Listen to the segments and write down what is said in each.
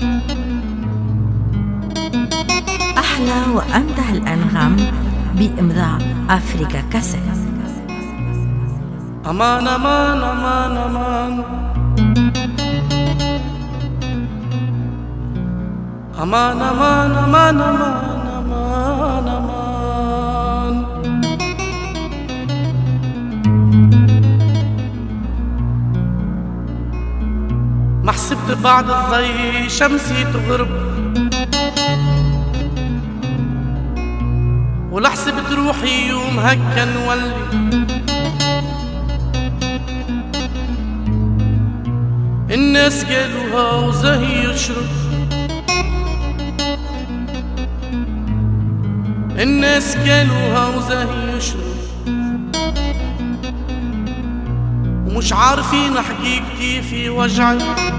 أحلى وأمتع الأنغام بإمضاء أفريكا كاسيت. أمان أمان أمان أمان أمان أمان أمان أمان أمان ما حسبت بعد الضي شمسي تغرب، ولا حسبت روحي يوم هكا نولي. الناس قالوها وزهي يشرب، الناس قالوها وزهي يشرب، ومش عارفين حقيقتي في وجعي.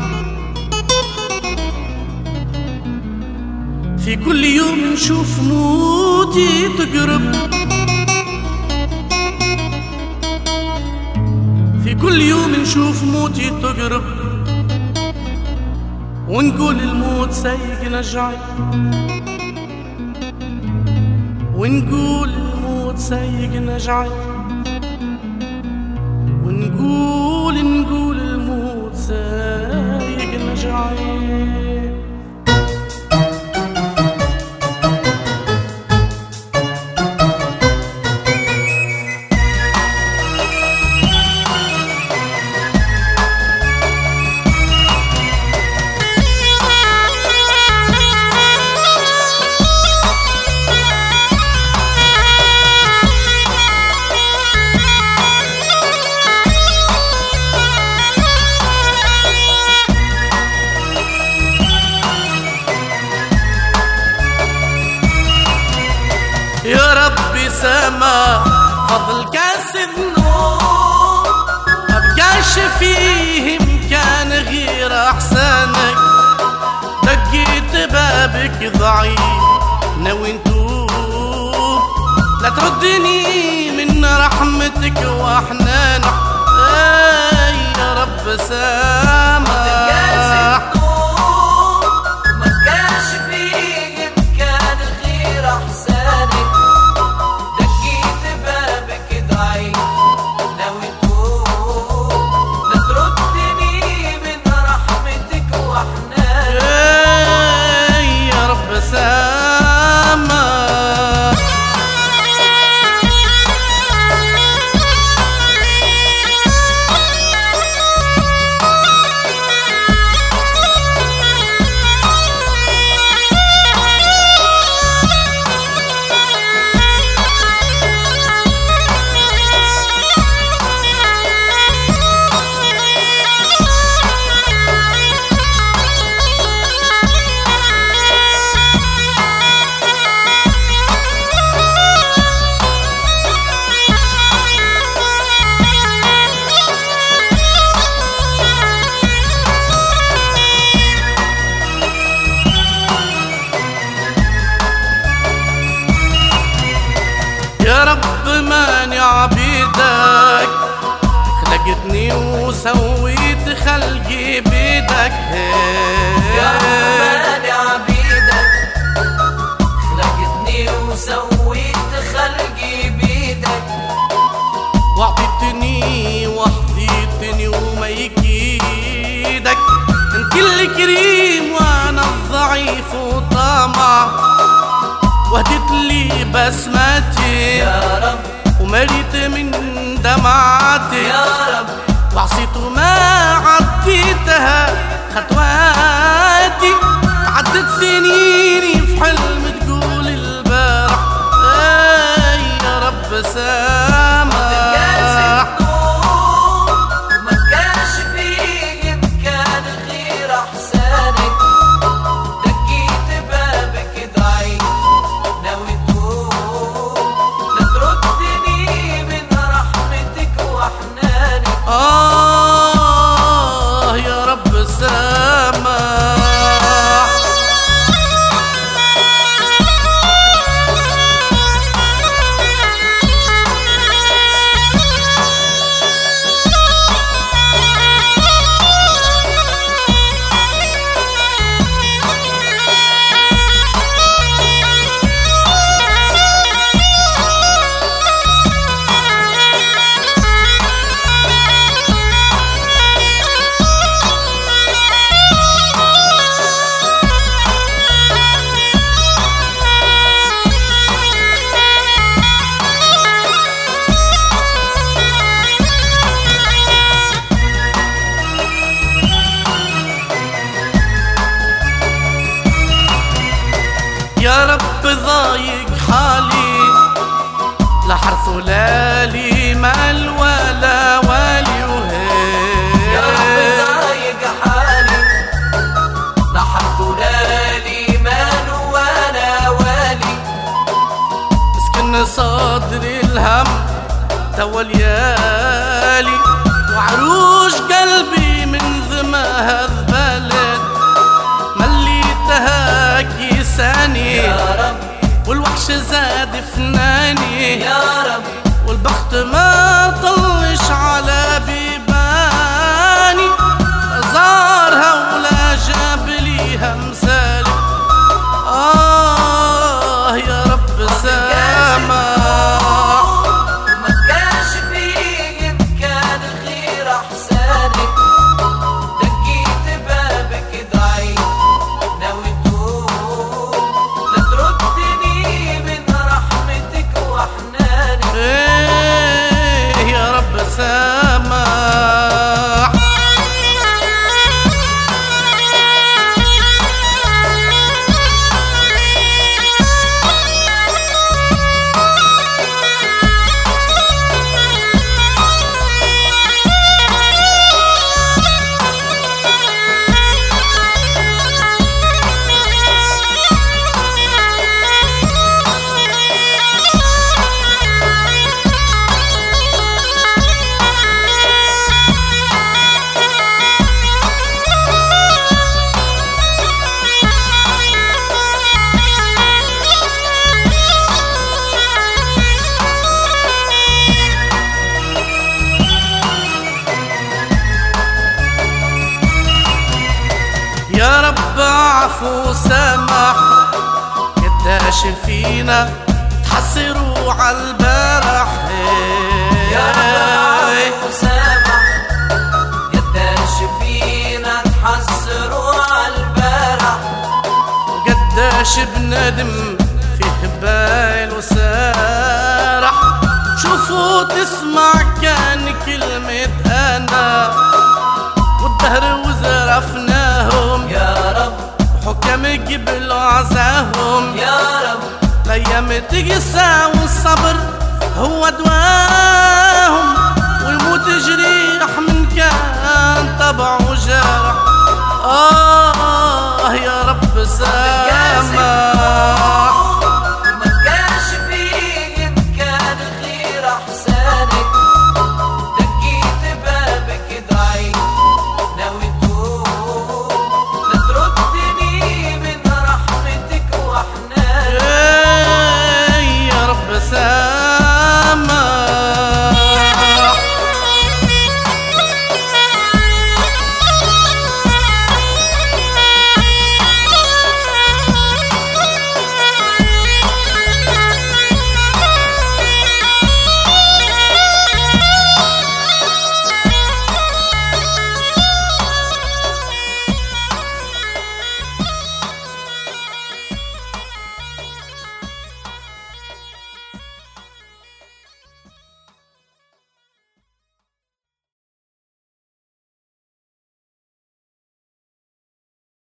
في كل يوم نشوف موتي تقرب، في كل يوم نشوف موتي تقرب، ونقول الموت سايق نجعي، ونقول الموت سايق نجعي، ونقول الموت سايق نجعي. يا ربي سما فضل كاس النور، مبقاش فيه مكان غير احسانك. دقيت بابك ضعيف ناوي نتوب، لا تردني من رحمتك واحنانك. يا رب سما يا رب ماني عبيدك، خلقتني وسويت خلقي بيدك. يا رب ماني عبيدك، خلقتني وسويت خلقي بيدك. وعطيتني وحظيتني وما يكيدك. انت الكريم وانا الضعيف وطمع، وهديت لي بسمتي يا رب ومليت من دمعتي يا رب، وعصيت وما عديتها خطواتي. عدت سنيني في حلم تقول البارح. يا رب سامح يا رب سامح. يا رب ضايق حالي، لا حرث ولا لي مال ولا والي يا رب ضايق حالي، لا حرث ولا لي مال ولا والي. مسكن صدري الهم توا ليالي، وعروش قلبي من ذمها البلد مليتها كيساني يا رب، والوحش زاد فناني يا رب، والبخت ما طلش على بيباني، زارها ولا جاب ليها مسالك. يا رب سامح، ما كانش فيك كان الخير احسانك. دقيت بابك ضعيف ناوي تقوم، لا تردني من رحمتك وحنانك. يا رب سامح. يا رب عفو سامح، قداش فينا تحسروا عالبرح. يا رب عفو سامح، قداش فينا تحسروا عالبرح. وقداش بندم فيه بال وسارح. شوفوا تسمع كان كلمة أنا والدهر وزرفناهم. يا رب حكم قبلوا عزاهم. يا رب الأيام تقسى والصبر هو دواهم، والموت جريح من كان طبعه جرح.